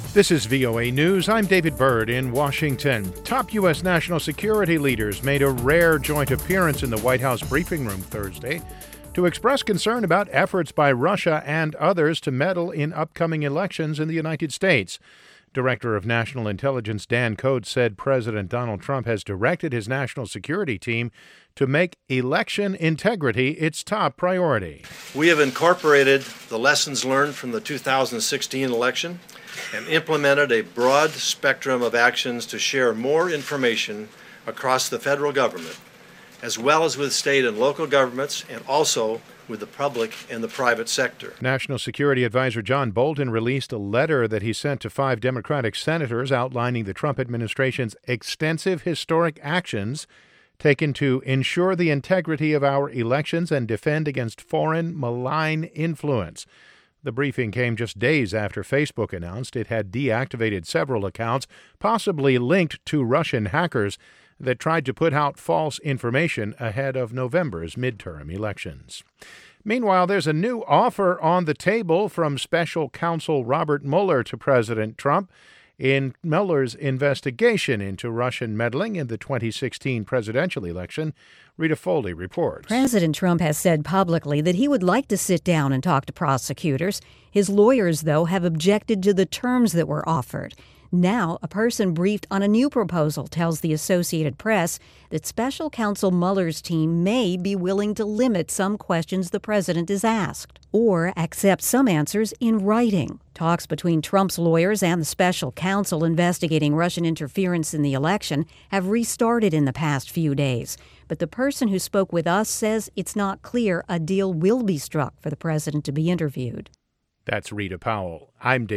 This is VOA News. I'm David Byrd in Washington. Top U.S. national security leaders made a rare joint appearance in the White House briefing room Thursday to express concern about efforts by Russia and others to meddle in upcoming elections in the United States. Director of National Intelligence Dan Coats said President Donald Trump has directed his national security team to make election integrity its top priority. We have incorporated the lessons learned from the 2016 election and implemented a broad spectrum of actions to share more information across the federal government, as well as with state and local governments, and also with the public and the private sector. National Security Advisor John Bolton released a letter that he sent to 5 Democratic senators outlining the Trump administration's extensive historic actions taken to ensure the integrity of our elections and defend against foreign malign influence. The briefing came just days after Facebook announced it had deactivated several accounts, possibly linked to Russian hackers, that tried to put out false information ahead of November's midterm elections. Meanwhile, there's a new offer on the table from special counsel Robert Mueller to President Trump in Mueller's investigation into Russian meddling in the 2016 presidential election. Rita Foley reports. President Trump has said publicly that he would like to sit down and talk to prosecutors. His lawyers, though, have objected to the terms that were offered. Now, a person briefed on a new proposal tells the Associated Press that special counsel Mueller's team may be willing to limit some questions the president is asked or accept some answers in writing. Talks between Trump's lawyers and the special counsel investigating Russian interference in the election have restarted in the past few days. But the person who spoke with us says it's not clear a deal will be struck for the president to be interviewed. That's Rita Powell. I'm Dave.